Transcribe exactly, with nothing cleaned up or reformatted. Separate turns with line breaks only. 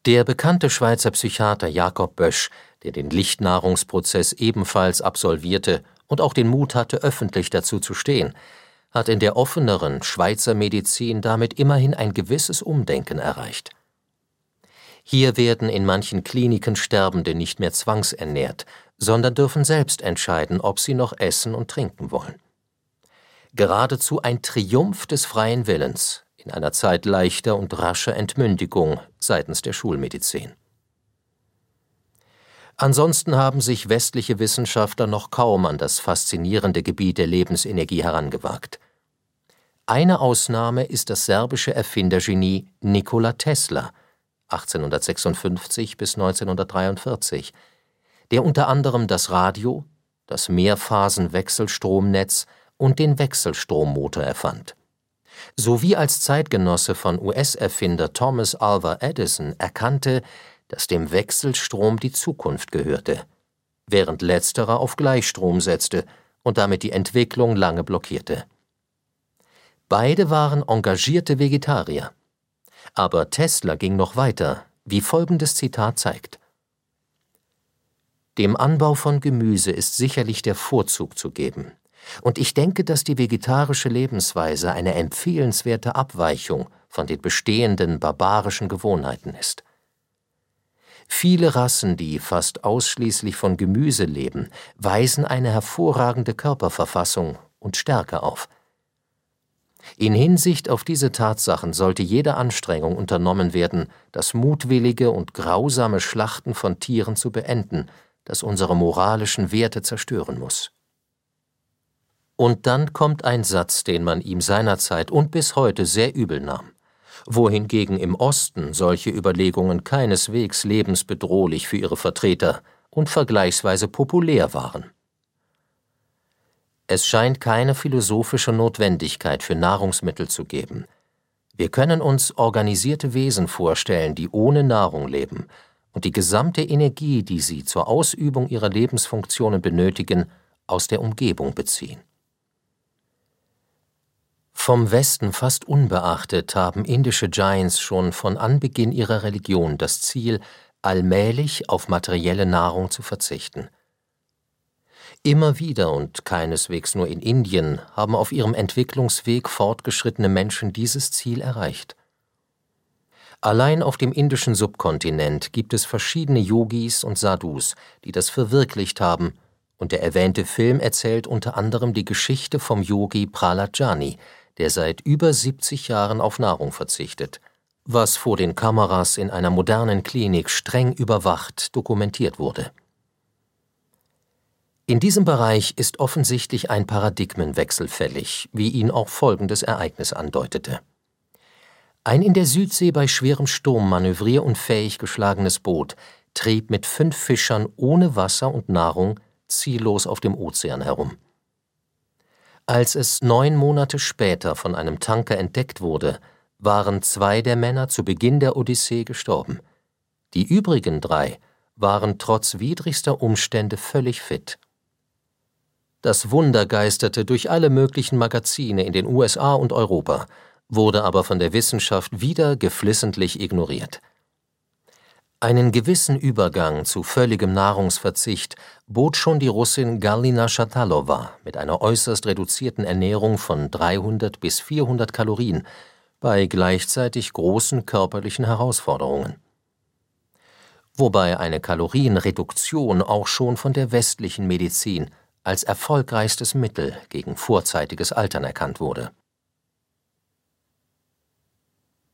Der bekannte Schweizer Psychiater Jakob Bösch, der den Lichtnahrungsprozess ebenfalls absolvierte und auch den Mut hatte, öffentlich dazu zu stehen, hat in der offeneren Schweizer Medizin damit immerhin ein gewisses Umdenken erreicht. Hier werden in manchen Kliniken Sterbende nicht mehr zwangsernährt, sondern dürfen selbst entscheiden, ob sie noch essen und trinken wollen. Geradezu ein Triumph des freien Willens in einer Zeit leichter und rascher Entmündigung seitens der Schulmedizin. Ansonsten haben sich westliche Wissenschaftler noch kaum an das faszinierende Gebiet der Lebensenergie herangewagt. Eine Ausnahme ist das serbische Erfindergenie Nikola Tesla, achtzehnhundertsechsundfünfzig bis neunzehnhundertdreiundvierzig, der unter anderem das Radio, das Mehrphasen-Wechselstromnetz und den Wechselstrommotor erfand, sowie als Zeitgenosse von U S-Erfinder Thomas Alva Edison erkannte, dass dem Wechselstrom die Zukunft gehörte, während letzterer auf Gleichstrom setzte und damit die Entwicklung lange blockierte. Beide waren engagierte Vegetarier. Aber Tesla ging noch weiter, wie folgendes Zitat zeigt: Dem Anbau von Gemüse ist sicherlich der Vorzug zu geben. Und ich denke, dass die vegetarische Lebensweise eine empfehlenswerte Abweichung von den bestehenden barbarischen Gewohnheiten ist. Viele Rassen, die fast ausschließlich von Gemüse leben, weisen eine hervorragende Körperverfassung und Stärke auf. In Hinsicht auf diese Tatsachen sollte jede Anstrengung unternommen werden, das mutwillige und grausame Schlachten von Tieren zu beenden, das unsere moralischen Werte zerstören muss. Und dann kommt ein Satz, den man ihm seinerzeit und bis heute sehr übel nahm, wohingegen im Osten solche Überlegungen keineswegs lebensbedrohlich für ihre Vertreter und vergleichsweise populär waren. Es scheint keine philosophische Notwendigkeit für Nahrungsmittel zu geben. Wir können uns organisierte Wesen vorstellen, die ohne Nahrung leben und die gesamte Energie, die sie zur Ausübung ihrer Lebensfunktionen benötigen, aus der Umgebung beziehen. Vom Westen fast unbeachtet haben indische Jains schon von Anbeginn ihrer Religion das Ziel, allmählich auf materielle Nahrung zu verzichten. Immer wieder und keineswegs nur in Indien haben auf ihrem Entwicklungsweg fortgeschrittene Menschen dieses Ziel erreicht. Allein auf dem indischen Subkontinent gibt es verschiedene Yogis und Sadhus, die das verwirklicht haben, und der erwähnte Film erzählt unter anderem die Geschichte vom Yogi Prahlad-Jani, der seit über siebzig Jahren auf Nahrung verzichtet, was vor den Kameras in einer modernen Klinik streng überwacht dokumentiert wurde. In diesem Bereich ist offensichtlich ein Paradigmenwechsel fällig, wie ihn auch folgendes Ereignis andeutete. Ein in der Südsee bei schwerem Sturm manövrierunfähig geschlagenes Boot trieb mit fünf Fischern ohne Wasser und Nahrung ziellos auf dem Ozean herum. Als es neun Monate später von einem Tanker entdeckt wurde, waren zwei der Männer zu Beginn der Odyssee gestorben. Die übrigen drei waren trotz widrigster Umstände völlig fit. Das Wunder geisterte durch alle möglichen Magazine in den U S A und Europa, wurde aber von der Wissenschaft wieder geflissentlich ignoriert. Einen gewissen Übergang zu völligem Nahrungsverzicht bot schon die Russin Galina Shatalova mit einer äußerst reduzierten Ernährung von dreihundert bis vierhundert Kalorien bei gleichzeitig großen körperlichen Herausforderungen. Wobei eine Kalorienreduktion auch schon von der westlichen Medizin als erfolgreichstes Mittel gegen vorzeitiges Altern erkannt wurde.